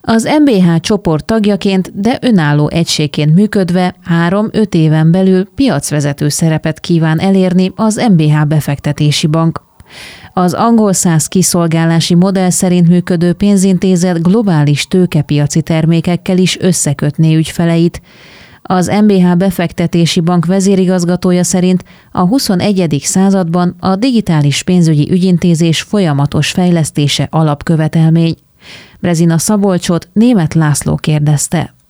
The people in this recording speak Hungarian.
Az MBH csoport tagjaként, de önálló egységként működve 3-5 éven belül piacvezető szerepet kíván elérni az MBH befektetési bank. Az angol száz kiszolgálási modell szerint működő pénzintézet globális tőkepiaci termékekkel is összekötné ügyfeleit. Az MBH befektetési bank vezérigazgatója szerint a 21. században a digitális pénzügyi ügyintézés folyamatos fejlesztése alapkövetelmény. Brezina Szabolcsot Németh László kérdezte.